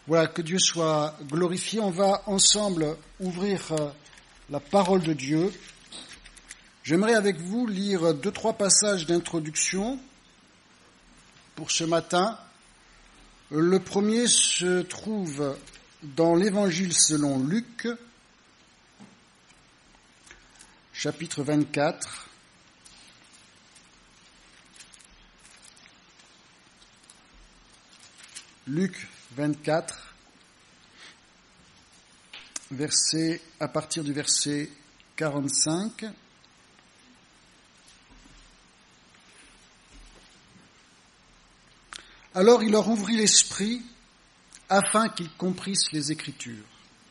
Voilà, que Dieu soit glorifié. On va ensemble ouvrir la parole de Dieu. J'aimerais avec vous lire 2-3 passages d'introduction pour ce matin. Le premier se trouve dans l'Évangile selon Luc, chapitre 24. Luc 24, à partir du verset 45. Alors il leur ouvrit l'esprit afin qu'ils comprissent les Écritures.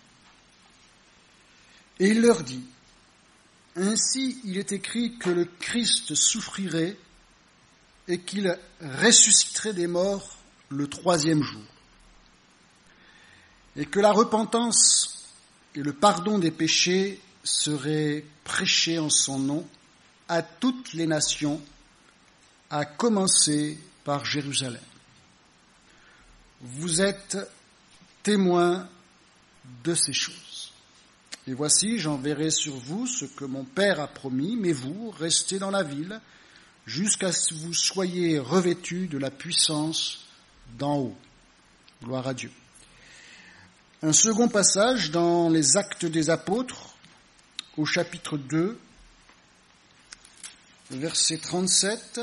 Et il leur dit, « Ainsi il est écrit que le Christ souffrirait et qu'il ressusciterait des morts le 3e jour, et que la repentance et le pardon des péchés seraient prêchés en son nom à toutes les nations, à commencer par Jérusalem. Vous êtes témoins de ces choses. Et voici, j'enverrai sur vous ce que mon Père a promis, mais vous, restez dans la ville, jusqu'à ce que vous soyez revêtus de la puissance d'en haut. » Gloire à Dieu. Un second passage dans les Actes des Apôtres, au chapitre 2, verset 37.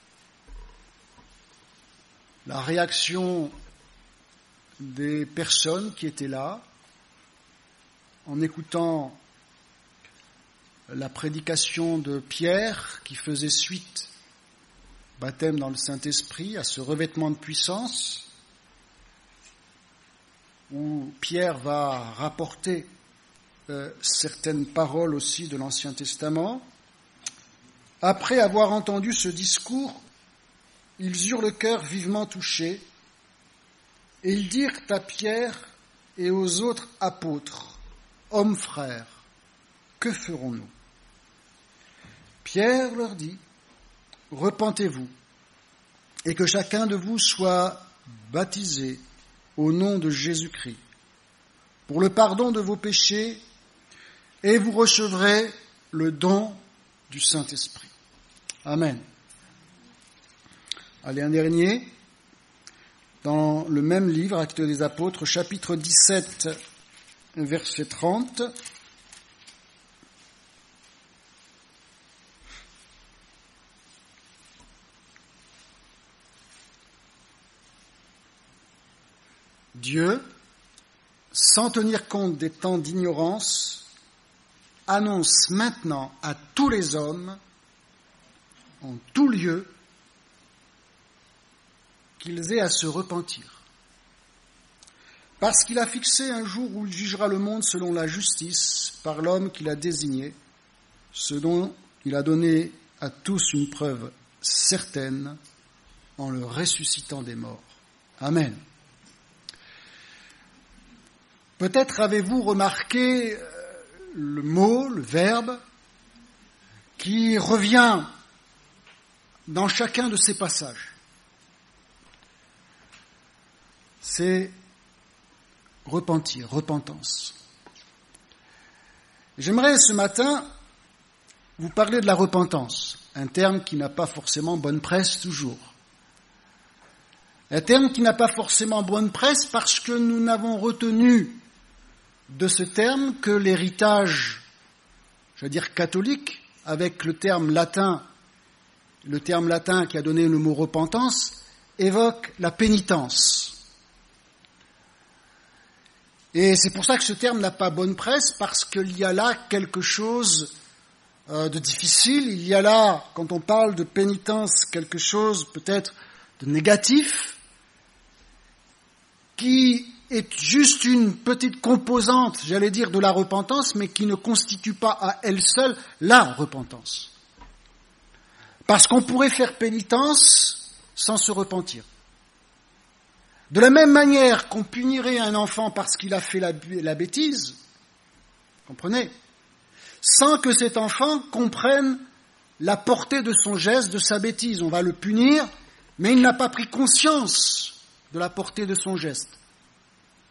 La réaction des personnes qui étaient là, en écoutant la prédication de Pierre, qui faisait suite baptême dans le Saint-Esprit, à ce revêtement de puissance, où Pierre va rapporter certaines paroles aussi de l'Ancien Testament. Après avoir entendu ce discours, ils eurent le cœur vivement touché, et ils dirent à Pierre et aux autres apôtres, « Hommes frères, que ferons-nous » Pierre leur dit, « Repentez-vous, et que chacun de vous soit baptisé au nom de Jésus-Christ, pour le pardon de vos péchés, et vous recevrez le don du Saint-Esprit. » Amen. Allez, un dernier, dans le même livre, Actes des Apôtres, chapitre 17, verset 30. Dieu, sans tenir compte des temps d'ignorance, annonce maintenant à tous les hommes, en tout lieu, qu'ils aient à se repentir. Parce qu'il a fixé un jour où il jugera le monde selon la justice par l'homme qu'il a désigné, ce dont il a donné à tous une preuve certaine en le ressuscitant des morts. Amen. Peut-être avez-vous remarqué le mot, le verbe, qui revient dans chacun de ces passages. C'est repentir, repentance. J'aimerais ce matin vous parler de la repentance, un terme qui n'a pas forcément bonne presse toujours. Un terme qui n'a pas forcément bonne presse parce que nous n'avons retenu de ce terme que l'héritage, catholique, avec le terme latin qui a donné le mot repentance, évoque la pénitence. Et c'est pour ça que ce terme n'a pas bonne presse, parce qu'il y a là quelque chose de difficile, il y a là, quand on parle de pénitence, quelque chose peut-être de négatif, qui est juste une petite composante, de la repentance, mais qui ne constitue pas à elle seule la repentance. Parce qu'on pourrait faire pénitence sans se repentir. De la même manière qu'on punirait un enfant parce qu'il a fait la bêtise, comprenez, sans que cet enfant comprenne la portée de son geste, de sa bêtise. On va le punir, mais il n'a pas pris conscience de la portée de son geste.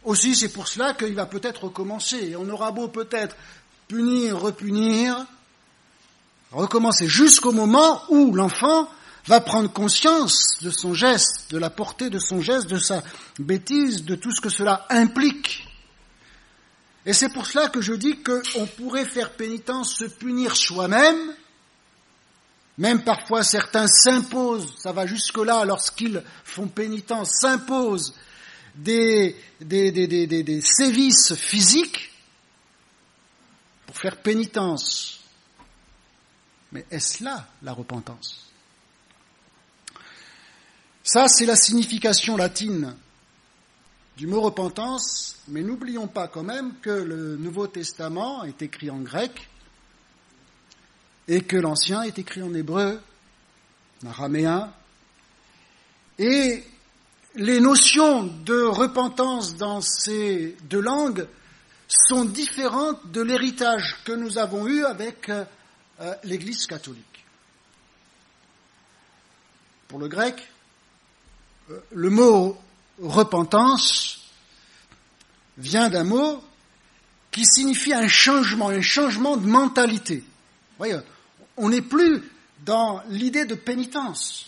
Aussi, c'est pour cela qu'il va peut-être recommencer. Et on aura beau peut-être punir, repunir, recommencer jusqu'au moment où l'enfant va prendre conscience de son geste, de la portée de son geste, de sa bêtise, de tout ce que cela implique. Et c'est pour cela que je dis qu'on pourrait faire pénitence, se punir soi-même. Même parfois certains s'imposent, ça va jusque-là lorsqu'ils font pénitence, s'imposent des sévices physiques pour faire pénitence. Mais est-ce là la repentance ? Ça, c'est la signification latine du mot repentance, mais n'oublions pas quand même que le Nouveau Testament est écrit en grec et que l'Ancien est écrit en hébreu, en araméen, et les notions de repentance dans ces deux langues sont différentes de l'héritage que nous avons eu avec l'Église catholique. Pour le grec, le mot repentance vient d'un mot qui signifie un changement de mentalité. Vous voyez, on n'est plus dans l'idée de pénitence.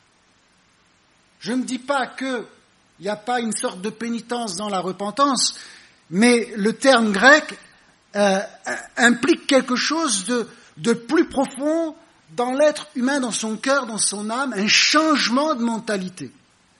Je ne dis pas qu'il n'y a pas une sorte de pénitence dans la repentance, mais le terme grec implique quelque chose de plus profond dans l'être humain, dans son cœur, dans son âme, un changement de mentalité.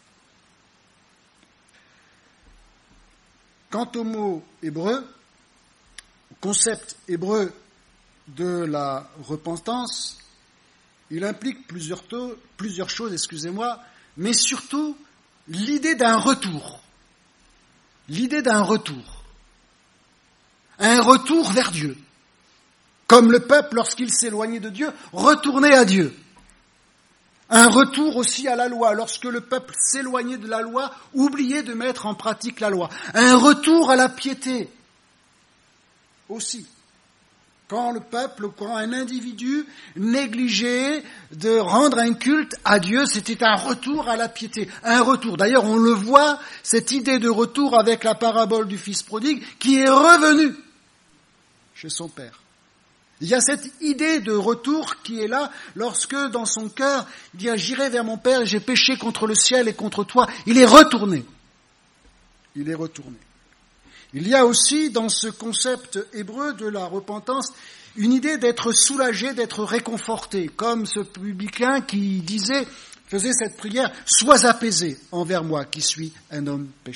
Quant au mot hébreu, au concept hébreu de la repentance, il implique plusieurs choses, mais surtout l'idée d'un retour. L'idée d'un retour. Un retour vers Dieu. Comme le peuple, lorsqu'il s'éloignait de Dieu, retournait à Dieu. Un retour aussi à la loi, lorsque le peuple s'éloignait de la loi, oubliait de mettre en pratique la loi. Un retour à la piété aussi. Quand le peuple, quand un individu négligeait de rendre un culte à Dieu, c'était un retour à la piété. Un retour. D'ailleurs, on le voit, cette idée de retour avec la parabole du fils prodigue, qui est revenu chez son père. Il y a cette idée de retour qui est là lorsque, dans son cœur, il dit « J'irai vers mon Père, j'ai péché contre le ciel et contre toi ». Il est retourné. Il est retourné. Il y a aussi, dans ce concept hébreu de la repentance, une idée d'être soulagé, d'être réconforté, comme ce publicain qui faisait cette prière « Sois apaisé envers moi, qui suis un homme pécheur ».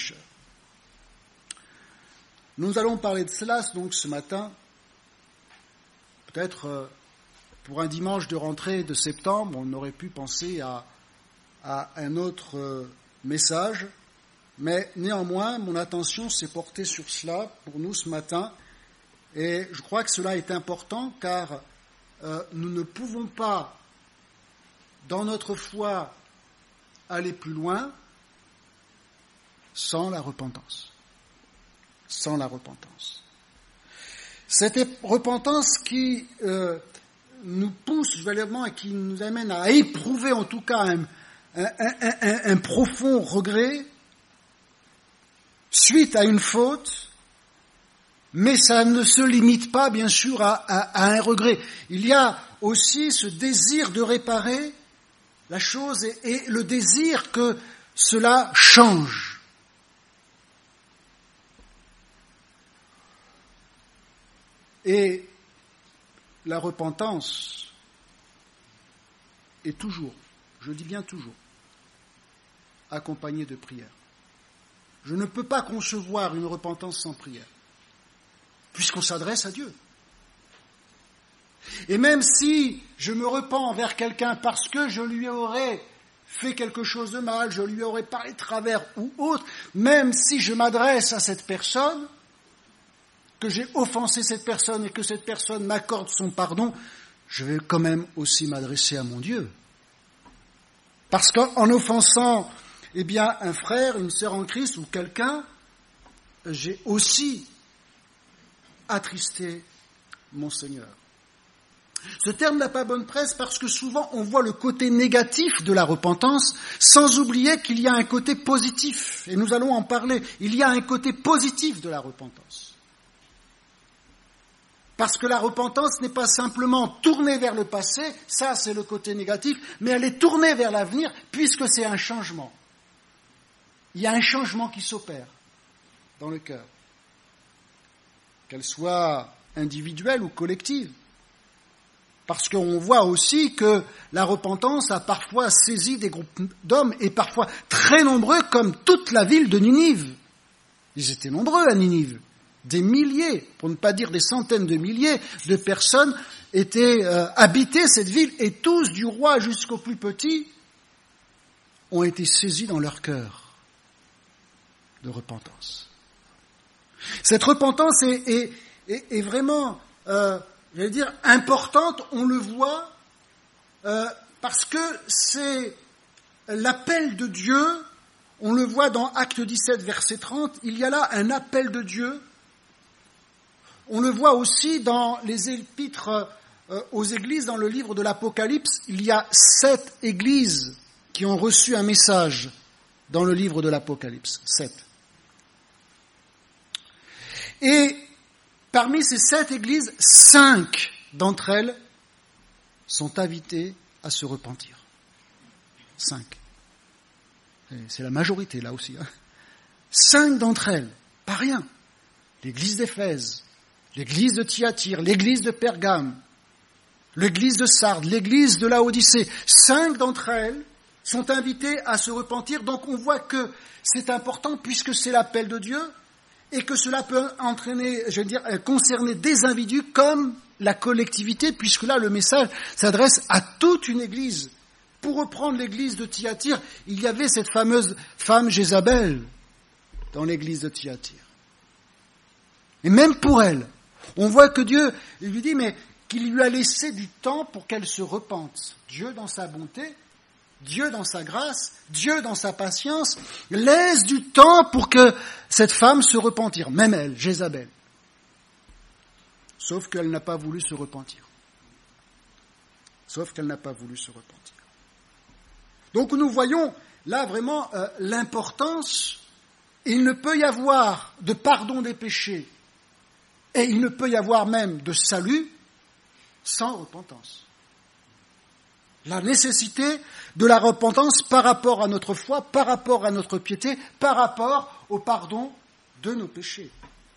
Nous allons parler de cela donc ce matin. Peut-être pour un dimanche de rentrée de septembre, on aurait pu penser à un autre message, mais néanmoins, mon attention s'est portée sur cela pour nous ce matin, et je crois que cela est important car nous ne pouvons pas, dans notre foi, aller plus loin sans la repentance. Sans la repentance. Cette repentance qui nous pousse véritablement et qui nous amène à éprouver en tout cas un profond regret suite à une faute, mais ça ne se limite pas bien sûr à un regret. Il y a aussi ce désir de réparer la chose et le désir que cela change. Et la repentance est toujours, je dis bien toujours, accompagnée de prière. Je ne peux pas concevoir une repentance sans prière, puisqu'on s'adresse à Dieu. Et même si je me repens envers quelqu'un parce que je lui aurais fait quelque chose de mal, je lui aurais parlé de travers ou autre, même si je m'adresse à cette personne, que j'ai offensé cette personne et que cette personne m'accorde son pardon, je vais quand même aussi m'adresser à mon Dieu. Parce qu'en offensant un frère, une sœur en Christ ou quelqu'un, j'ai aussi attristé mon Seigneur. Ce terme n'a pas bonne presse parce que souvent on voit le côté négatif de la repentance sans oublier qu'il y a un côté positif. Et nous allons en parler. Il y a un côté positif de la repentance. Parce que la repentance n'est pas simplement tournée vers le passé, ça c'est le côté négatif, mais elle est tournée vers l'avenir puisque c'est un changement. Il y a un changement qui s'opère dans le cœur, qu'elle soit individuelle ou collective. Parce qu'on voit aussi que la repentance a parfois saisi des groupes d'hommes, et parfois très nombreux, comme toute la ville de Ninive. Ils étaient nombreux à Ninive. Des milliers, pour ne pas dire des centaines de milliers de personnes habitaient cette ville, et tous, du roi jusqu'au plus petit, ont été saisis dans leur cœur de repentance. Cette repentance est vraiment... j'allais dire, importante, on le voit, parce que c'est l'appel de Dieu, on le voit dans Acte 17, verset 30, il y a là un appel de Dieu. On le voit aussi dans les épîtres aux églises, dans le livre de l'Apocalypse, il y a 7 églises qui ont reçu un message dans le livre de l'Apocalypse, 7. Et parmi ces 7 églises, 5 d'entre elles sont invitées à se repentir. 5. C'est la majorité là aussi. 5 d'entre elles, pas rien. L'église d'Éphèse, l'église de Thyatire, l'église de Pergame, l'église de Sardes, l'église de Laodicée. 5 d'entre elles sont invitées à se repentir. Donc on voit que c'est important puisque c'est l'appel de Dieu. Et que cela peut concerner des individus comme la collectivité, puisque là, le message s'adresse à toute une église. Pour reprendre l'église de Thyatire, il y avait cette fameuse femme Jézabel dans l'église de Thyatire. Et même pour elle, on voit que Dieu lui dit, mais qu'il lui a laissé du temps pour qu'elle se repente. Dieu, dans sa bonté, Dieu dans sa grâce, Dieu dans sa patience, laisse du temps pour que cette femme se repentir, même elle, Jézabel. Sauf qu'elle n'a pas voulu se repentir. Donc nous voyons là vraiment l'importance. Il ne peut y avoir de pardon des péchés et il ne peut y avoir même de salut sans repentance. La nécessité de la repentance par rapport à notre foi, par rapport à notre piété, par rapport au pardon de nos péchés.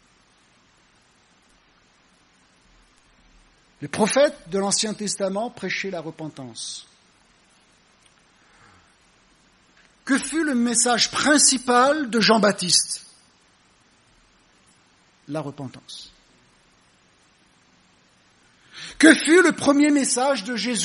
Les prophètes de l'Ancien Testament prêchaient la repentance. Que fut le message principal de Jean-Baptiste ? La repentance. Que fut le premier message de Jésus ?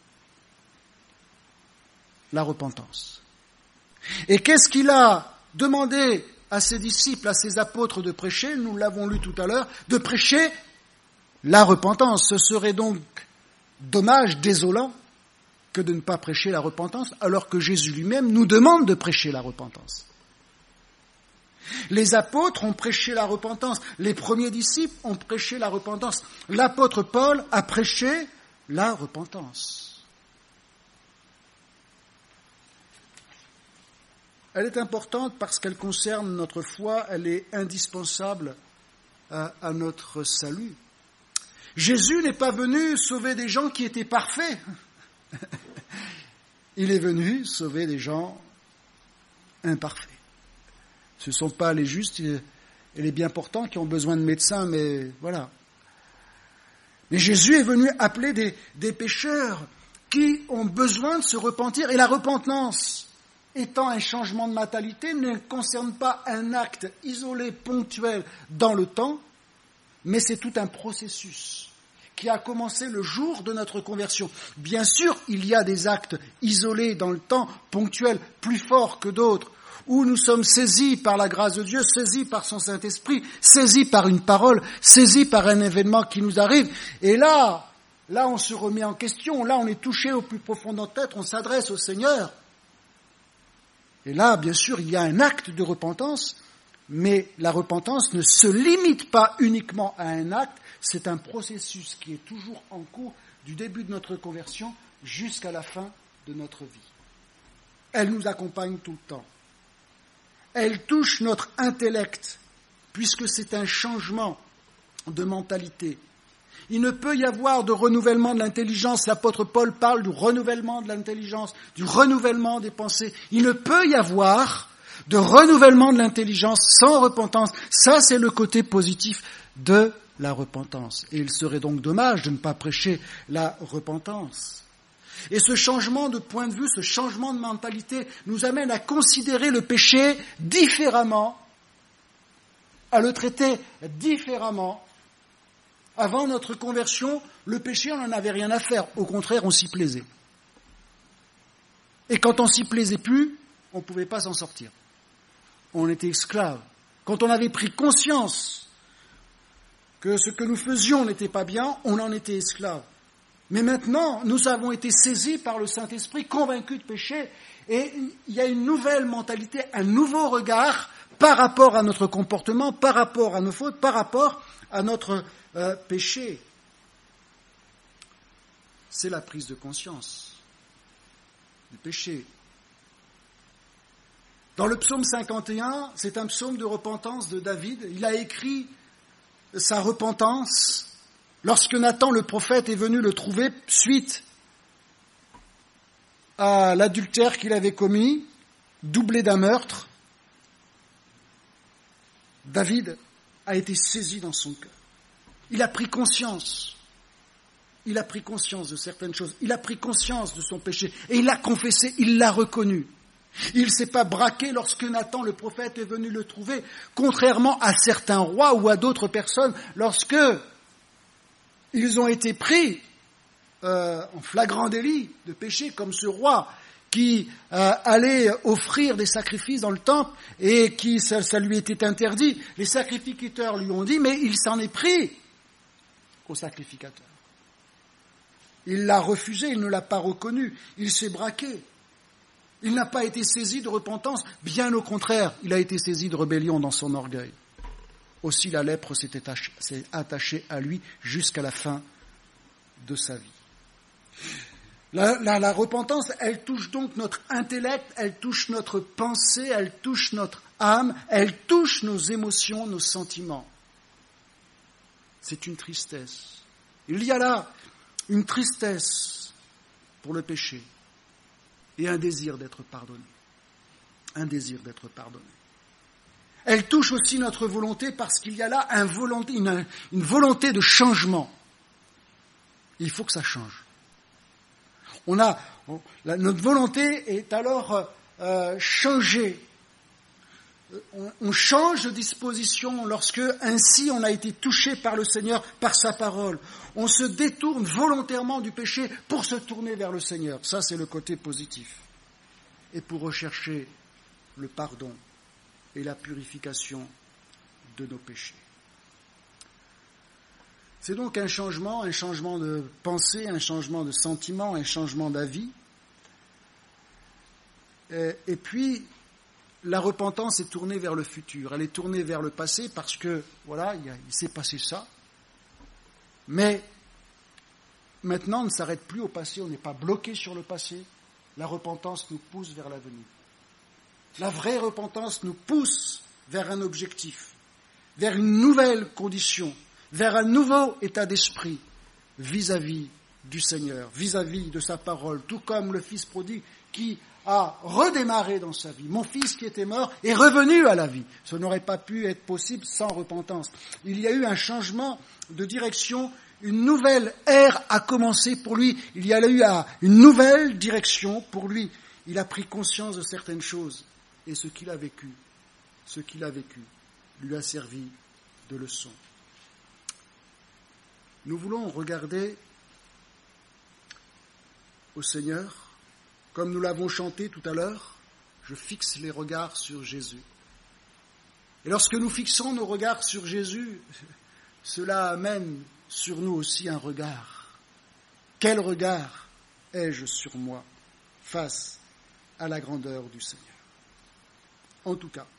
La repentance. Et qu'est-ce qu'il a demandé à ses disciples, à ses apôtres de prêcher ? Nous l'avons lu tout à l'heure, de prêcher la repentance. Ce serait donc dommage, désolant, que de ne pas prêcher la repentance, alors que Jésus lui-même nous demande de prêcher la repentance. Les apôtres ont prêché la repentance, les premiers disciples ont prêché la repentance. L'apôtre Paul a prêché la repentance. Elle est importante parce qu'elle concerne notre foi, elle est indispensable à notre salut. Jésus n'est pas venu sauver des gens qui étaient parfaits. Il est venu sauver des gens imparfaits. Ce ne sont pas les justes et les bien portants qui ont besoin de médecins, mais voilà. Mais Jésus est venu appeler des pécheurs qui ont besoin de se repentir. Et la repentance, étant un changement de mentalité, ne concerne pas un acte isolé, ponctuel dans le temps, mais c'est tout un processus qui a commencé le jour de notre conversion. Bien sûr, il y a des actes isolés dans le temps, ponctuels, plus forts que d'autres, où nous sommes saisis par la grâce de Dieu, saisis par son Saint-Esprit, saisis par une parole, saisis par un événement qui nous arrive. Et là, on se remet en question, là on est touché au plus profond de notre être, on s'adresse au Seigneur. Et là, bien sûr, il y a un acte de repentance, mais la repentance ne se limite pas uniquement à un acte, c'est un processus qui est toujours en cours du début de notre conversion jusqu'à la fin de notre vie. Elle nous accompagne tout le temps. Elle touche notre intellect, puisque c'est un changement de mentalité. Il ne peut y avoir de renouvellement de l'intelligence. L'apôtre Paul parle du renouvellement de l'intelligence, du renouvellement des pensées. Il ne peut y avoir de renouvellement de l'intelligence sans repentance. Ça, c'est le côté positif de la repentance. Et il serait donc dommage de ne pas prêcher la repentance. Et ce changement de point de vue, ce changement de mentalité nous amène à considérer le péché différemment, à le traiter différemment. Avant notre conversion, le péché, on n'en avait rien à faire. Au contraire, on s'y plaisait. Et quand on s'y plaisait plus, on ne pouvait pas s'en sortir. On était esclaves. Quand on avait pris conscience que ce que nous faisions n'était pas bien, on en était esclaves. Mais maintenant, nous avons été saisis par le Saint-Esprit, convaincus de péché, et il y a une nouvelle mentalité, un nouveau regard par rapport à notre comportement, par rapport à nos fautes, par rapport à notre péché. C'est la prise de conscience du péché. Dans le psaume 51, c'est un psaume de repentance de David. Il a écrit sa repentance lorsque Nathan le prophète est venu le trouver suite à l'adultère qu'il avait commis, doublé d'un meurtre. David a été saisi dans son cœur. Il a pris conscience. Il a pris conscience de certaines choses. Il a pris conscience de son péché. Et il l'a confessé, il l'a reconnu. Il ne s'est pas braqué lorsque Nathan, le prophète, est venu le trouver, contrairement à certains rois ou à d'autres personnes, lorsque ils ont été pris en flagrant délit de péché, comme ce roi qui allait offrir des sacrifices dans le temple et qui ça lui était interdit. Les sacrificateurs lui ont dit, mais il s'en est pris au sacrificateur. Il l'a refusé, il ne l'a pas reconnu, il s'est braqué. Il n'a pas été saisi de repentance, bien au contraire, il a été saisi de rébellion dans son orgueil. Aussi la lèpre s'est attachée à lui jusqu'à la fin de sa vie. La repentance, elle touche donc notre intellect, elle touche notre pensée, elle touche notre âme, elle touche nos émotions, nos sentiments. C'est une tristesse. Il y a là une tristesse pour le péché. Et un désir d'être pardonné. Un désir d'être pardonné. Elle touche aussi notre volonté parce qu'il y a là une volonté de changement. Il faut que ça change. Notre volonté est alors changée. On change de disposition lorsque ainsi on a été touché par le Seigneur, par sa parole. On se détourne volontairement du péché pour se tourner vers le Seigneur. Ça, c'est le côté positif. Et pour rechercher le pardon et la purification de nos péchés. C'est donc un changement de pensée, un changement de sentiment, un changement d'avis. Et puis, la repentance est tournée vers le futur. Elle est tournée vers le passé parce que, voilà, il s'est passé ça. Mais maintenant, on ne s'arrête plus au passé, on n'est pas bloqué sur le passé. La repentance nous pousse vers l'avenir. La vraie repentance nous pousse vers un objectif, vers une nouvelle condition, vers un nouveau état d'esprit vis-à-vis du Seigneur, vis-à-vis de sa parole, tout comme le Fils prodigue qui a redémarré dans sa vie. Mon fils qui était mort est revenu à la vie. Ce n'aurait pas pu être possible sans repentance. Il y a eu un changement de direction, une nouvelle ère a commencé pour lui. Il y a eu une nouvelle direction pour lui. Il a pris conscience de certaines choses et ce qu'il a vécu lui a servi de leçon. Nous voulons regarder au Seigneur. Comme nous l'avons chanté tout à l'heure, je fixe les regards sur Jésus. Et lorsque nous fixons nos regards sur Jésus, cela amène sur nous aussi un regard. Quel regard ai-je sur moi face à la grandeur du Seigneur? En tout cas,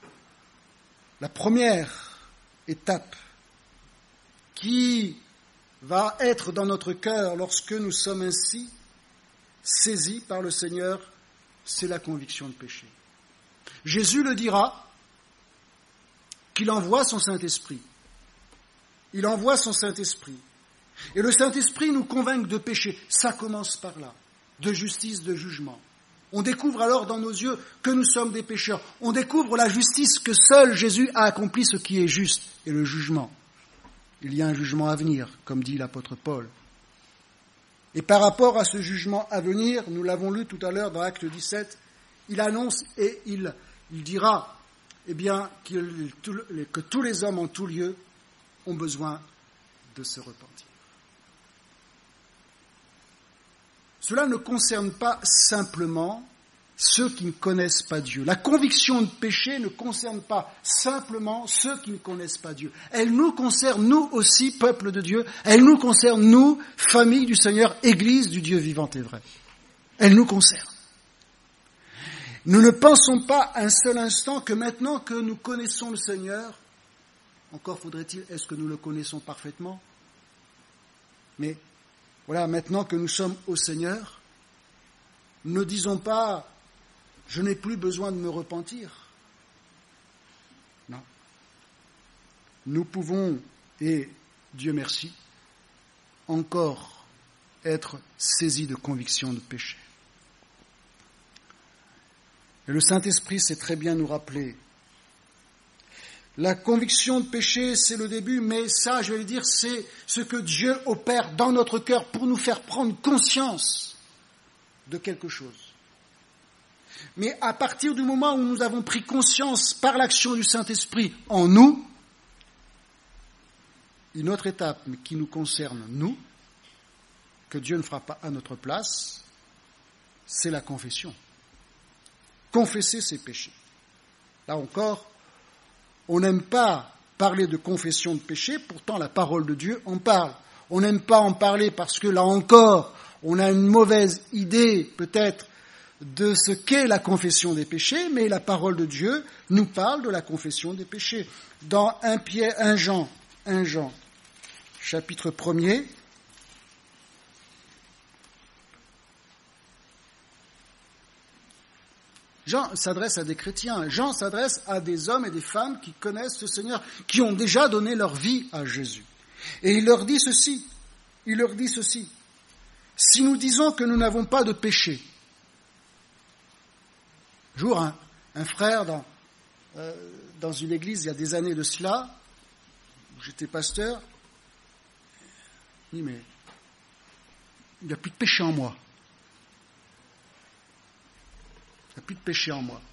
la première étape qui va être dans notre cœur lorsque nous sommes ainsi saisis par le Seigneur, c'est la conviction de péché. Jésus le dira, qu'il envoie son Saint-Esprit. Il envoie son Saint-Esprit. Et le Saint-Esprit nous convainc de péché. Ça commence par là, de justice, de jugement. On découvre alors dans nos yeux que nous sommes des pécheurs. On découvre la justice, que seul Jésus a accompli ce qui est juste, et le jugement. Il y a un jugement à venir, comme dit l'apôtre Paul. Et par rapport à ce jugement à venir, nous l'avons lu tout à l'heure dans Acte 17, il annonce et il dira que tous les hommes en tout lieu ont besoin de se repentir. Cela ne concerne pas simplement ceux qui ne connaissent pas Dieu. La conviction de péché ne concerne pas simplement ceux qui ne connaissent pas Dieu. Elle nous concerne, nous aussi, peuple de Dieu. Elle nous concerne, nous, famille du Seigneur, Église du Dieu vivant et vrai. Elle nous concerne. Nous ne pensons pas un seul instant que maintenant que nous connaissons le Seigneur, encore faudrait-il, est-ce que nous le connaissons parfaitement ? Mais voilà, maintenant que nous sommes au Seigneur, ne disons pas « je n'ai plus besoin de me repentir ». Non. Nous pouvons, et Dieu merci, encore être saisis de conviction de péché. Et le Saint-Esprit sait très bien nous rappeler. La conviction de péché, c'est le début, mais ça, je vais le dire, c'est ce que Dieu opère dans notre cœur pour nous faire prendre conscience de quelque chose. Mais à partir du moment où nous avons pris conscience par l'action du Saint-Esprit en nous, une autre étape, mais qui nous concerne nous, que Dieu ne fera pas à notre place, c'est la confession. Confesser ses péchés. Là encore, on n'aime pas parler de confession de péché, pourtant la parole de Dieu en parle. On n'aime pas en parler parce que là encore, on a une mauvaise idée peut-être de ce qu'est la confession des péchés, mais la parole de Dieu nous parle de la confession des péchés. Dans 1 Jean, chapitre 1er, Jean s'adresse à des chrétiens, Jean s'adresse à des hommes et des femmes qui connaissent le Seigneur, qui ont déjà donné leur vie à Jésus. Et il leur dit ceci, si nous disons que nous n'avons pas de péché, un jour un frère dans une église il y a des années de cela, où j'étais pasteur, il dit mais il n'y a plus de péché en moi. Il n'y a plus de péché en moi.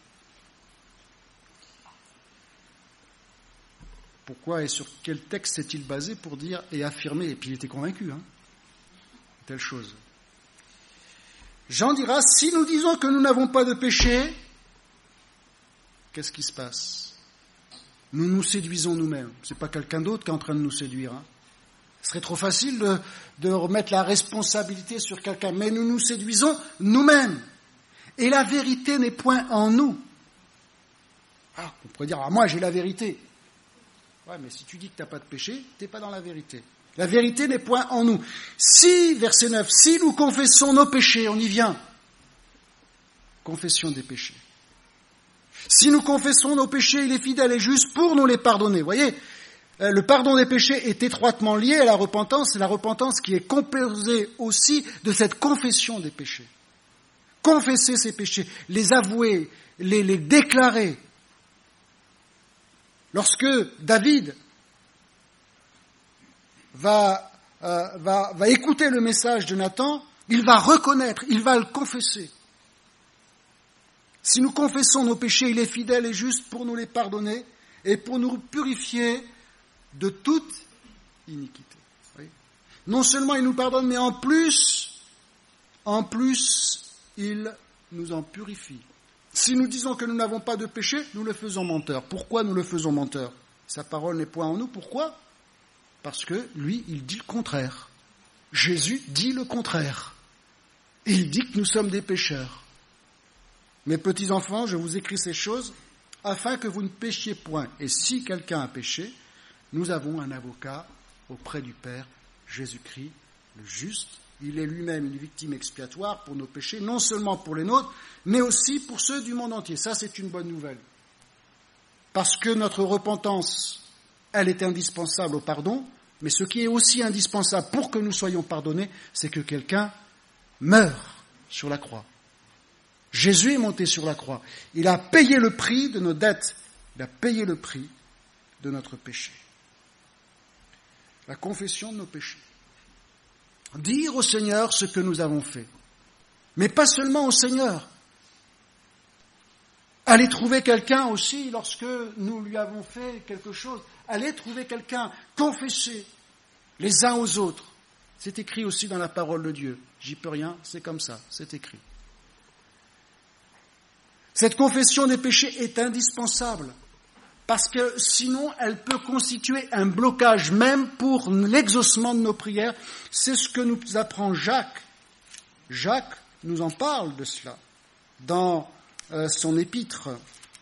Pourquoi et sur quel texte s'est-il basé pour dire et affirmer, et puis il était convaincu, telle chose. Jean dira, si nous disons que nous n'avons pas de péché, qu'est-ce qui se passe ? Nous nous séduisons nous-mêmes. Ce n'est pas quelqu'un d'autre qui est en train de nous séduire. Ce serait trop facile de remettre la responsabilité sur quelqu'un, mais nous nous séduisons nous-mêmes. Et la vérité n'est point en nous. Ah, on pourrait dire, moi j'ai la vérité. Ouais, mais si tu dis que tu n'as pas de péché, tu n'es pas dans la vérité. La vérité n'est point en nous. Si, verset 9, si nous confessons nos péchés, on y vient. Confession des péchés. Si nous confessons nos péchés, il est fidèle et juste pour nous les pardonner. Vous voyez, le pardon des péchés est étroitement lié à la repentance, c'est la repentance qui est composée aussi de cette confession des péchés. Confesser ses péchés, les avouer, les déclarer. Lorsque David va écouter le message de Nathan, il va reconnaître, il va le confesser. Si nous confessons nos péchés, il est fidèle et juste pour nous les pardonner et pour nous purifier de toute iniquité. Oui. Non seulement il nous pardonne, mais en plus, il nous en purifie. Si nous disons que nous n'avons pas de péché, nous le faisons menteur. Pourquoi nous le faisons menteur ? Sa parole n'est point en nous. Pourquoi ? Parce que lui, il dit le contraire. Jésus dit le contraire. Il dit que nous sommes des pécheurs. Mes petits enfants, je vous écris ces choses afin que vous ne péchiez point. Et si quelqu'un a péché, nous avons un avocat auprès du Père, Jésus-Christ, le juste. Il est lui-même une victime expiatoire pour nos péchés, non seulement pour les nôtres, mais aussi pour ceux du monde entier. Ça, c'est une bonne nouvelle. Parce que notre repentance, elle est indispensable au pardon, mais ce qui est aussi indispensable pour que nous soyons pardonnés, c'est que quelqu'un meure sur la croix. Jésus est monté sur la croix. Il a payé le prix de nos dettes. Il a payé le prix de notre péché. La confession de nos péchés. Dire au Seigneur ce que nous avons fait. Mais pas seulement au Seigneur. Aller trouver quelqu'un aussi lorsque nous lui avons fait quelque chose. Aller trouver quelqu'un, confesser les uns aux autres. C'est écrit aussi dans la parole de Dieu. J'y peux rien, c'est comme ça, c'est écrit. Cette confession des péchés est indispensable. Parce que sinon, elle peut constituer un blocage même pour l'exaucement de nos prières. C'est ce que nous apprend Jacques. Jacques nous en parle de cela dans son épître,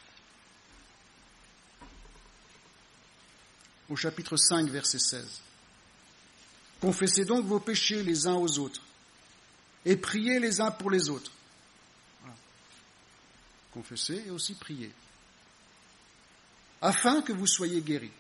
au chapitre 5, verset 16. Confessez donc vos péchés les uns aux autres et priez les uns pour les autres. Voilà. Confessez et aussi priez. Afin que vous soyez guéris.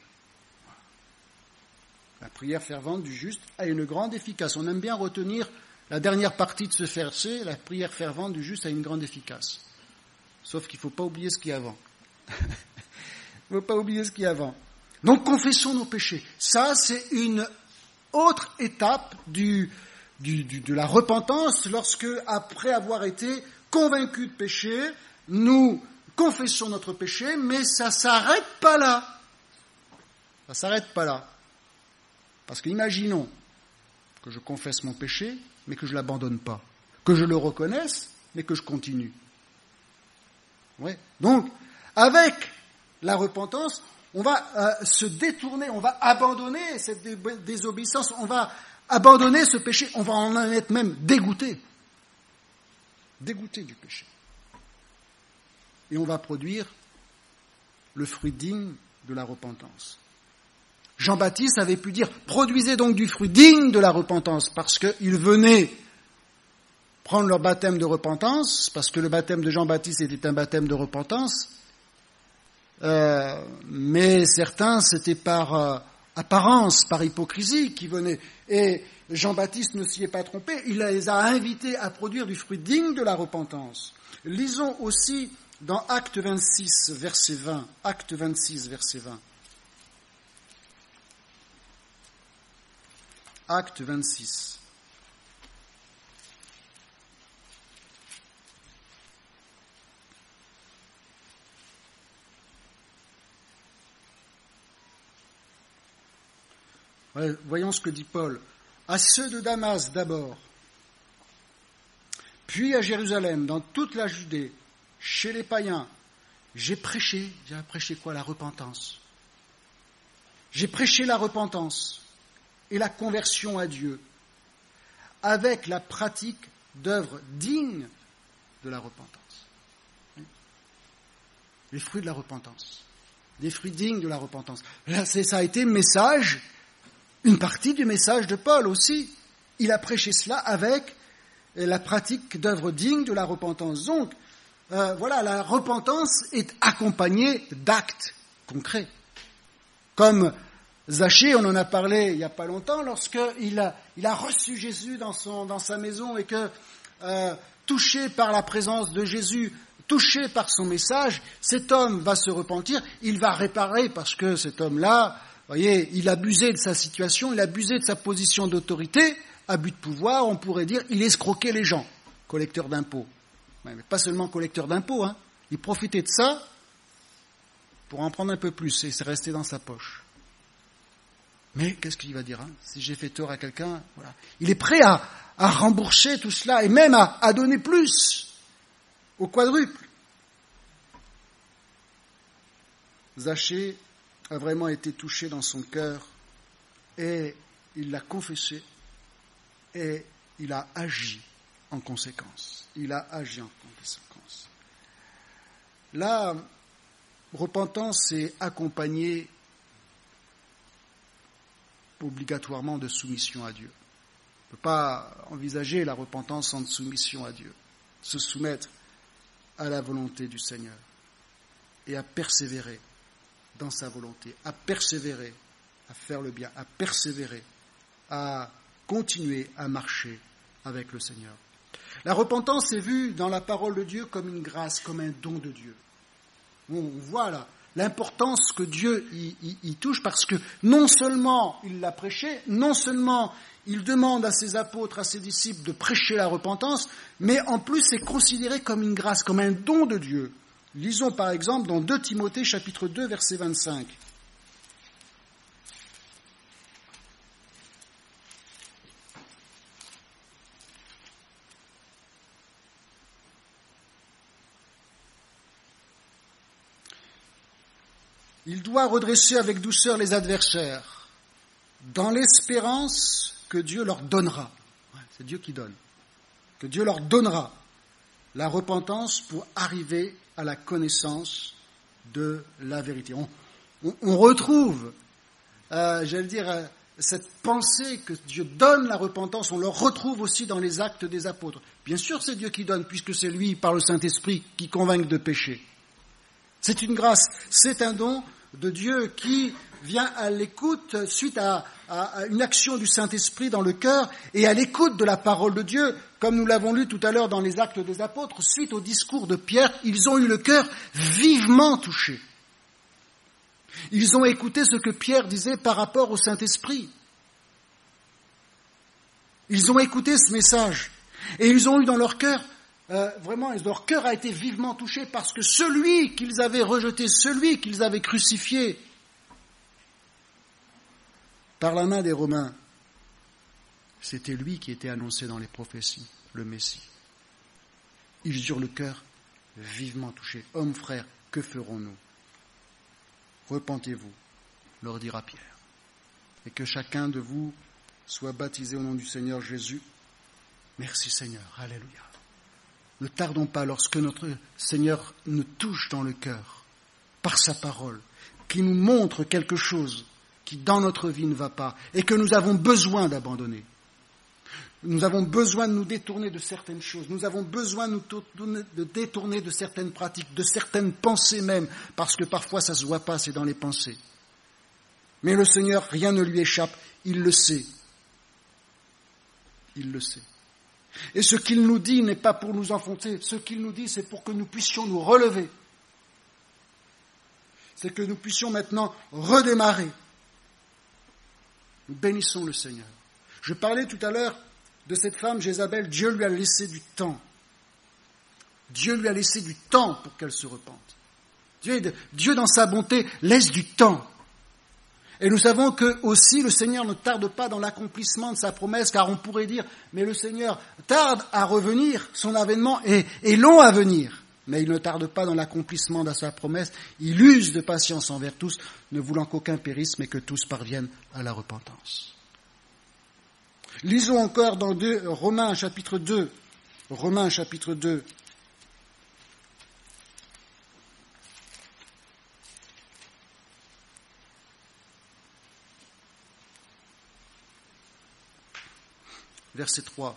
La prière fervente du juste a une grande efficace. On aime bien retenir la dernière partie de ce verset, la prière fervente du juste a une grande efficace. Sauf qu'il ne faut pas oublier ce qu'il y a avant. Il ne faut pas oublier ce qu'il y a avant. Donc confessons nos péchés. Ça, c'est une autre étape de la repentance, lorsque, après avoir été convaincus de péché, nous confessons notre péché, mais ça ne s'arrête pas là. Ça ne s'arrête pas là. Parce qu'imaginons que je confesse mon péché, mais que je ne l'abandonne pas. Que je le reconnaisse, mais que je continue. Ouais. Donc, avec la repentance, on va se détourner, on va abandonner cette désobéissance, on va abandonner ce péché, on va en être même dégoûté. Dégoûté du péché. Et on va produire le fruit digne de la repentance. Jean-Baptiste avait pu dire « Produisez donc du fruit digne de la repentance » parce qu'ils venaient prendre leur baptême de repentance, parce que le baptême de Jean-Baptiste était un baptême de repentance, mais certains, c'était par apparence, par hypocrisie qui venaient. Et Jean-Baptiste ne s'y est pas trompé, il les a invités à produire du fruit digne de la repentance. Lisons aussi dans Acte 26, verset 20. Acte 26, verset 20. Acte 26. Voyons ce que dit Paul. À ceux de Damas d'abord, puis à Jérusalem, dans toute la Judée, chez les païens, j'ai prêché. J'ai prêché quoi? La repentance. J'ai prêché la repentance et la conversion à Dieu, avec la pratique d'œuvres dignes de la repentance. Les fruits de la repentance. Des fruits dignes de la repentance. Là, ça a été le message, une partie du message de Paul aussi. Il a prêché cela avec la pratique d'œuvres dignes de la repentance. Donc, voilà, la repentance est accompagnée d'actes concrets. Comme Zachée, on en a parlé il n'y a pas longtemps, lorsqu'il a reçu Jésus dans sa maison et que, touché par la présence de Jésus, touché par son message, cet homme va se repentir, il va réparer parce que cet homme-là, voyez, il abusait de sa situation, il abusait de sa position d'autorité, abus de pouvoir, on pourrait dire, il escroquait les gens, collecteur d'impôts. Mais pas seulement collecteur d'impôts, hein. Il profitait de ça pour en prendre un peu plus et c'est resté dans sa poche. Mais qu'est-ce qu'il va dire, hein? Si j'ai fait tort à quelqu'un, voilà. Il est prêt à rembourser tout cela et même à donner plus, au quadruple. Zachée a vraiment été touché dans son cœur et il l'a confessé et il a agi en conséquence. Il a agi en conséquence. La repentance est accompagnée obligatoirement de soumission à Dieu. On ne peut pas envisager la repentance sans soumission à Dieu. Se soumettre à la volonté du Seigneur et à persévérer dans sa volonté, à persévérer à faire le bien, à persévérer, à continuer à marcher avec le Seigneur. La repentance est vue dans la parole de Dieu comme une grâce, comme un don de Dieu. On voit là l'importance que Dieu y touche, parce que non seulement il l'a prêché, non seulement il demande à ses apôtres, à ses disciples de prêcher la repentance, mais en plus c'est considéré comme une grâce, comme un don de Dieu. Lisons par exemple dans 2 Timothée chapitre 2 verset 25. Il doit redresser avec douceur les adversaires, dans l'espérance que Dieu leur donnera. C'est Dieu qui donne. Que Dieu leur donnera la repentance pour arriver à la connaissance de la vérité. On retrouve, cette pensée que Dieu donne la repentance, on le retrouve aussi dans les actes des apôtres. Bien sûr, c'est Dieu qui donne, puisque c'est lui, par le Saint-Esprit, qui convainc de péché. C'est une grâce, c'est un don de Dieu qui vient à l'écoute, suite à une action du Saint-Esprit dans le cœur, et à l'écoute de la parole de Dieu, comme nous l'avons lu tout à l'heure dans les Actes des Apôtres, suite au discours de Pierre, ils ont eu le cœur vivement touché. Ils ont écouté ce que Pierre disait par rapport au Saint-Esprit. Ils ont écouté ce message, et ils ont eu dans leur cœur vraiment, leur cœur a été vivement touché parce que celui qu'ils avaient rejeté, celui qu'ils avaient crucifié par la main des Romains, c'était lui qui était annoncé dans les prophéties, le Messie. Ils eurent le cœur vivement touché. Hommes, frères, que ferons-nous ? Repentez-vous, leur dira Pierre, et que chacun de vous soit baptisé au nom du Seigneur Jésus. Merci Seigneur, alléluia. Ne tardons pas lorsque notre Seigneur nous touche dans le cœur, par sa parole, qui nous montre quelque chose qui dans notre vie ne va pas et que nous avons besoin d'abandonner. Nous avons besoin de nous détourner de certaines choses, nous avons besoin de détourner de certaines pratiques, de certaines pensées même, parce que parfois ça ne se voit pas, c'est dans les pensées. Mais le Seigneur, rien ne lui échappe, il le sait. Il le sait. Et ce qu'il nous dit n'est pas pour nous enfoncer, ce qu'il nous dit c'est pour que nous puissions nous relever. C'est que nous puissions maintenant redémarrer. Nous bénissons le Seigneur. Je parlais tout à l'heure de cette femme Jézabel, Dieu lui a laissé du temps. Dieu lui a laissé du temps pour qu'elle se repente. Dieu dans sa bonté laisse du temps. Et nous savons que aussi le Seigneur ne tarde pas dans l'accomplissement de sa promesse, car on pourrait dire, mais le Seigneur tarde à revenir, son avènement est long à venir, mais il ne tarde pas dans l'accomplissement de sa promesse, il use de patience envers tous, ne voulant qu'aucun périsse, mais que tous parviennent à la repentance. Lisons encore dans Romains chapitre 2, verset 3.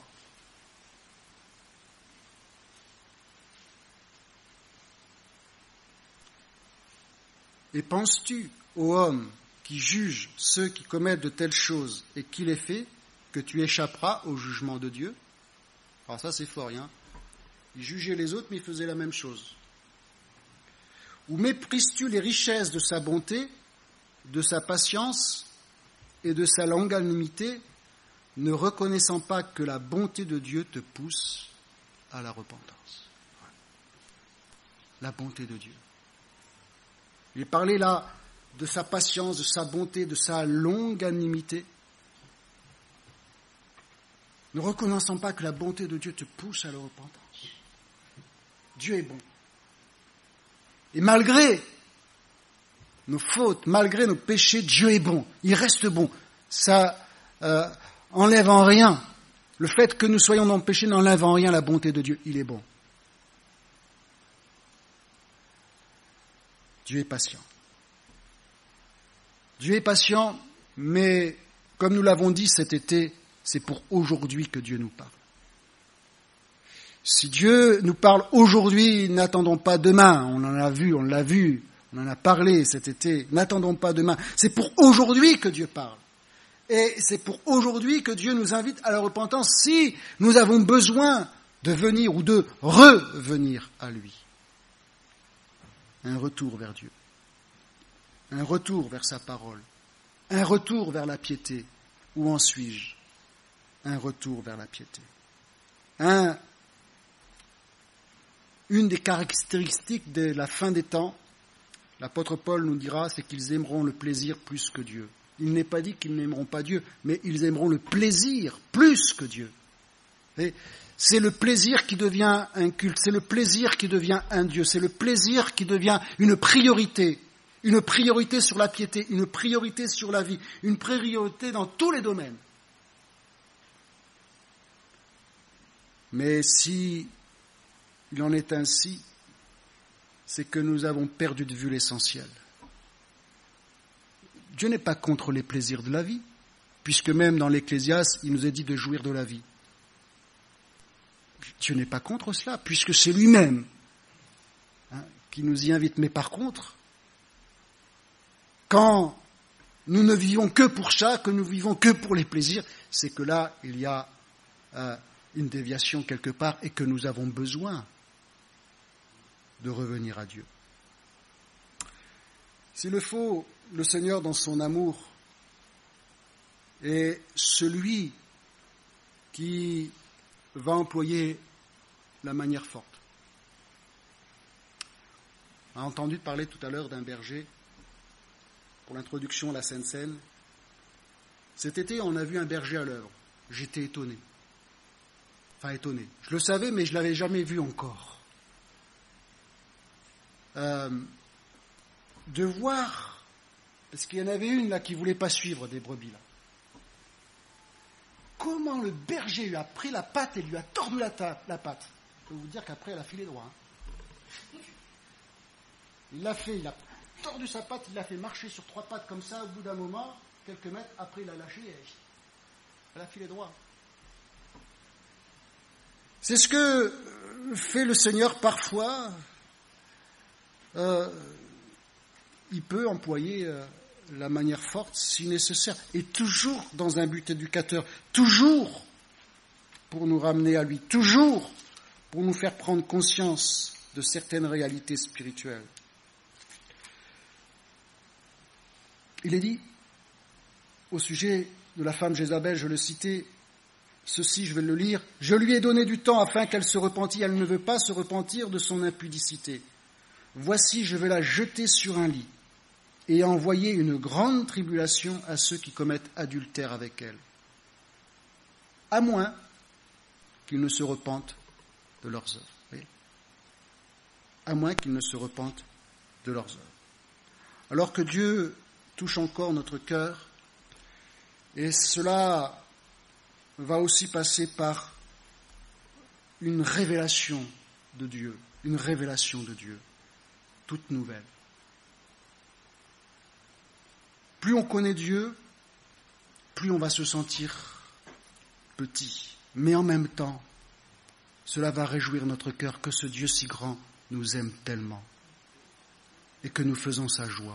Et penses-tu, ô homme, qui juge ceux qui commettent de telles choses et qui les fait, que tu échapperas au jugement de Dieu ? Alors ça c'est fort, hein. Il jugeait les autres, mais il faisait la même chose. Ou méprises-tu les richesses de sa bonté, de sa patience et de sa longanimité, ne reconnaissant pas que la bonté de Dieu te pousse à la repentance. La bonté de Dieu. Il parlait là de sa patience, de sa bonté, de sa longanimité. Ne reconnaissant pas que la bonté de Dieu te pousse à la repentance. Dieu est bon. Et malgré nos fautes, malgré nos péchés, Dieu est bon. Il reste bon. Ça enlève en rien. Le fait que nous soyons dans le péché n'enlève en rien la bonté de Dieu. Il est bon. Dieu est patient. Dieu est patient, mais Comme nous l'avons dit cet été, c'est pour aujourd'hui que Dieu nous parle. Si Dieu nous parle aujourd'hui, n'attendons pas demain. On en a vu, on l'a vu, on en a parlé cet été. N'attendons pas demain. C'est pour aujourd'hui que Dieu parle. Et c'est pour aujourd'hui que Dieu nous invite à la repentance si nous avons besoin de venir ou de revenir à lui. Un retour vers Dieu. Un retour vers sa parole. Un retour vers la piété. Où en suis-je? Un retour vers la piété. Une des caractéristiques de la fin des temps, l'apôtre Paul nous dira, c'est qu'ils aimeront le plaisir plus que Dieu. Il n'est pas dit qu'ils n'aimeront pas Dieu, mais ils aimeront le plaisir plus que Dieu. Et c'est le plaisir qui devient un culte, c'est le plaisir qui devient un Dieu, c'est le plaisir qui devient une priorité sur la piété, une priorité sur la vie, une priorité dans tous les domaines. Mais si il en est ainsi, c'est que nous avons perdu de vue l'essentiel. Dieu n'est pas contre les plaisirs de la vie, puisque même dans l'Ecclésiaste, il nous est dit de jouir de la vie. Dieu n'est pas contre cela, puisque c'est lui-même qui nous y invite. Mais par contre, quand nous ne vivons que pour ça, que nous vivons que pour les plaisirs, c'est que là, il y a une déviation quelque part et que nous avons besoin de revenir à Dieu. S'il le faut, le Seigneur, dans son amour, est celui qui va employer la manière forte. On a entendu parler tout à l'heure d'un berger pour l'introduction à la Sainte Seine. Cet été, on a vu un berger à l'œuvre. J'étais étonné. Enfin, étonné. Je le savais, mais je ne l'avais jamais vu encore. De voir, parce qu'il y en avait une là qui ne voulait pas suivre des brebis là. Comment le berger lui a pris la patte et lui a tordu la patte. Je peux vous dire qu'après elle a filé droit. Il a tordu sa patte, il l'a fait marcher sur 3 pattes comme ça, au bout d'un moment, quelques mètres, après il a lâché et elle a filé droit. C'est ce que fait le Seigneur parfois. Il peut employer la manière forte si nécessaire, et toujours dans un but éducateur, toujours pour nous ramener à lui, toujours pour nous faire prendre conscience de certaines réalités spirituelles. Il est dit, au sujet de la femme Jézabel, je le citais, ceci, je vais le lire, « Je lui ai donné du temps afin qu'elle se repentît, elle ne veut pas se repentir de son impudicité. Voici, je vais la jeter sur un lit et envoyer une grande tribulation à ceux qui commettent adultère avec elle, à moins qu'ils ne se repentent de leurs œuvres. » Oui. À moins qu'ils ne se repentent de leurs œuvres. Alors que Dieu touche encore notre cœur, et cela va aussi passer par une révélation de Dieu, toute nouvelle. Plus on connaît Dieu, plus on va se sentir petit. Mais en même temps, cela va réjouir notre cœur que ce Dieu si grand nous aime tellement et que nous faisons sa joie.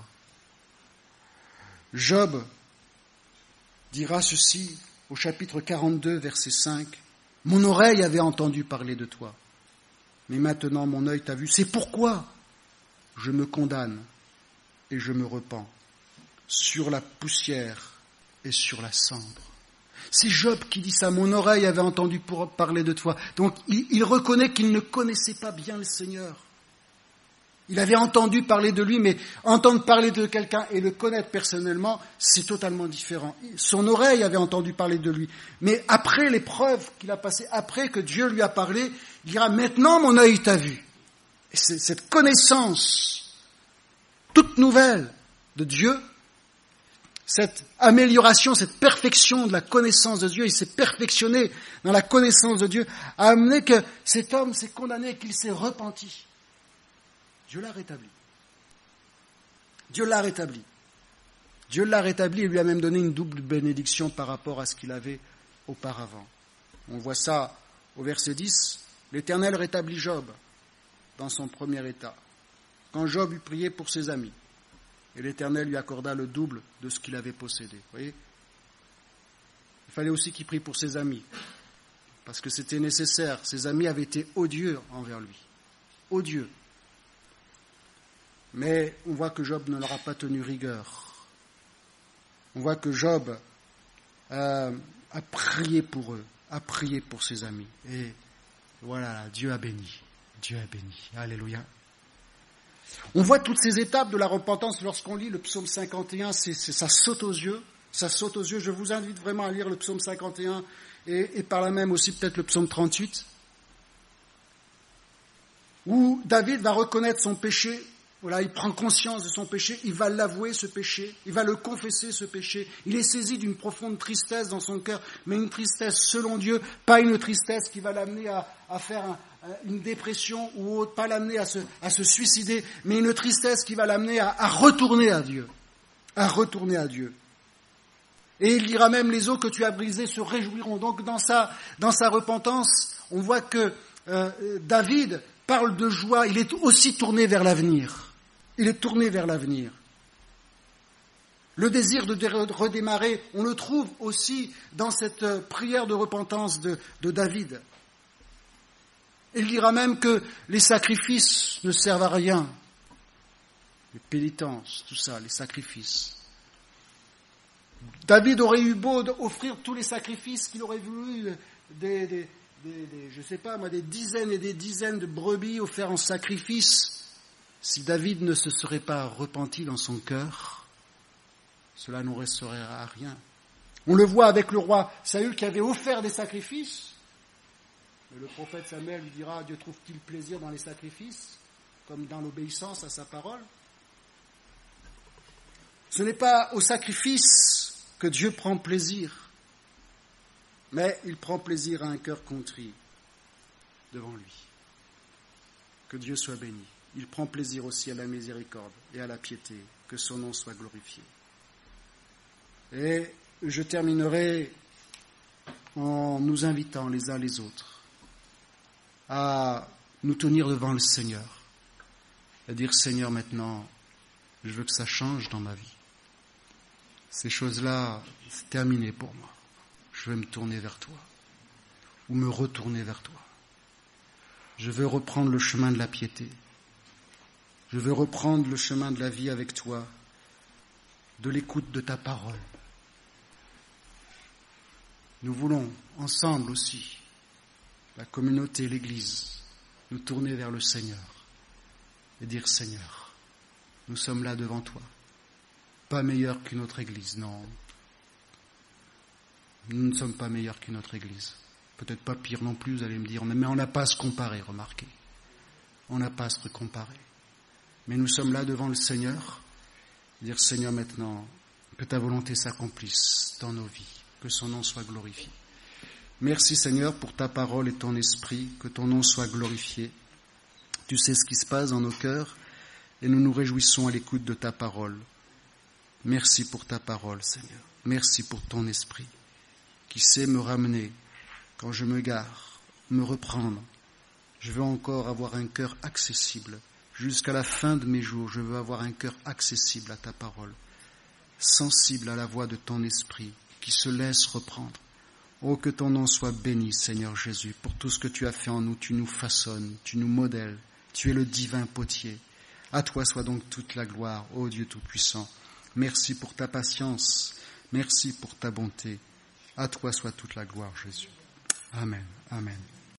Job dira ceci au chapitre 42, verset 5. « Mon oreille avait entendu parler de toi, mais maintenant mon œil t'a vu. C'est pourquoi je me condamne et je me repens sur la poussière et sur la cendre. » C'est Job qui dit ça. Mon oreille avait entendu parler de toi. Donc il reconnaît qu'il ne connaissait pas bien le Seigneur. Il avait entendu parler de lui, mais entendre parler de quelqu'un et le connaître personnellement, c'est totalement différent. Son oreille avait entendu parler de lui. Mais après l'épreuve qu'il a passée, après que Dieu lui a parlé, il dira, maintenant mon œil t'a vu. Et c'est cette connaissance toute nouvelle de Dieu, cette amélioration, cette perfection de la connaissance de Dieu, il s'est perfectionné dans la connaissance de Dieu, a amené que cet homme s'est condamné et qu'il s'est repenti. Dieu l'a rétabli. Dieu l'a rétabli. Dieu l'a rétabli et lui a même donné une double bénédiction par rapport à ce qu'il avait auparavant. On voit ça au verset 10. L'Éternel rétablit Job dans son premier état, quand Job eut prié pour ses amis. Et l'Éternel lui accorda le double de ce qu'il avait possédé. Vous voyez ? Il fallait aussi qu'il prie pour ses amis, parce que c'était nécessaire. Ses amis avaient été odieux envers lui. Odieux. Mais on voit que Job ne leur a pas tenu rigueur. On voit que Job a prié pour eux, a prié pour ses amis. Et voilà, Dieu a béni. Dieu a béni. Alléluia. On voit toutes ces étapes de la repentance lorsqu'on lit le psaume 51, ça saute aux yeux. Ça saute aux yeux. Je vous invite vraiment à lire le psaume 51 et par là même aussi peut-être le psaume 38, où David va reconnaître son péché. Voilà, il prend conscience de son péché, il va l'avouer ce péché, il va le confesser ce péché. Il est saisi d'une profonde tristesse dans son cœur, mais une tristesse selon Dieu, pas une tristesse qui va l'amener à faire une dépression ou autre, pas l'amener à se suicider, mais une tristesse qui va l'amener à retourner à Dieu, à retourner à Dieu. Et il dira même, les eaux que tu as brisées se réjouiront. Donc dans sa repentance, on voit que David parle de joie, il est aussi tourné vers l'avenir. Il est tourné vers l'avenir. Le désir de redémarrer, on le trouve aussi dans cette prière de repentance de David. Il dira même que les sacrifices ne servent à rien. Les pénitences, tout ça, les sacrifices. David aurait eu beau offrir tous les sacrifices qu'il aurait voulu, des dizaines et des dizaines de brebis offertes en sacrifice. Si David ne se serait pas repenti dans son cœur, cela n'aurait servi à rien. On le voit avec le roi Saül qui avait offert des sacrifices. Mais le prophète Samuel lui dira, Dieu trouve-t-il plaisir dans les sacrifices, comme dans l'obéissance à sa parole ? Ce n'est pas au sacrifice que Dieu prend plaisir, mais il prend plaisir à un cœur contrit devant lui. Que Dieu soit béni. Il prend plaisir aussi à la miséricorde et à la piété, que son nom soit glorifié. Et je terminerai en nous invitant les uns les autres à nous tenir devant le Seigneur, à dire, Seigneur, maintenant, je veux que ça change dans ma vie. Ces choses-là, c'est terminé pour moi. Je veux me tourner vers toi, ou me retourner vers toi. Je veux reprendre le chemin de la piété. Je veux reprendre le chemin de la vie avec toi, de l'écoute de ta parole. Nous voulons ensemble aussi, la communauté, l'Église, nous tourner vers le Seigneur et dire, Seigneur, nous sommes là devant toi, pas meilleurs qu'une autre Église, non. Nous ne sommes pas meilleurs qu'une autre Église. Peut-être pas pire non plus, vous allez me dire, mais on n'a pas à se comparer, remarquez. On n'a pas à se comparer. Mais nous sommes là devant le Seigneur, dire, Seigneur, maintenant, que ta volonté s'accomplisse dans nos vies, que son nom soit glorifié. Merci, Seigneur, pour ta parole et ton esprit, que ton nom soit glorifié. Tu sais ce qui se passe dans nos cœurs, et nous nous réjouissons à l'écoute de ta parole. Merci pour ta parole, Seigneur. Merci pour ton esprit, qui sait me ramener quand je me gare, me reprendre. Je veux encore avoir un cœur accessible. Jusqu'à la fin de mes jours, je veux avoir un cœur accessible à ta parole, sensible à la voix de ton esprit, qui se laisse reprendre. Oh, que ton nom soit béni, Seigneur Jésus, pour tout ce que tu as fait en nous. Tu nous façonnes, tu nous modèles, tu es le divin potier. À toi soit donc toute la gloire, ô Dieu Tout-Puissant. Merci pour ta patience, merci pour ta bonté. À toi soit toute la gloire, Jésus. Amen, amen.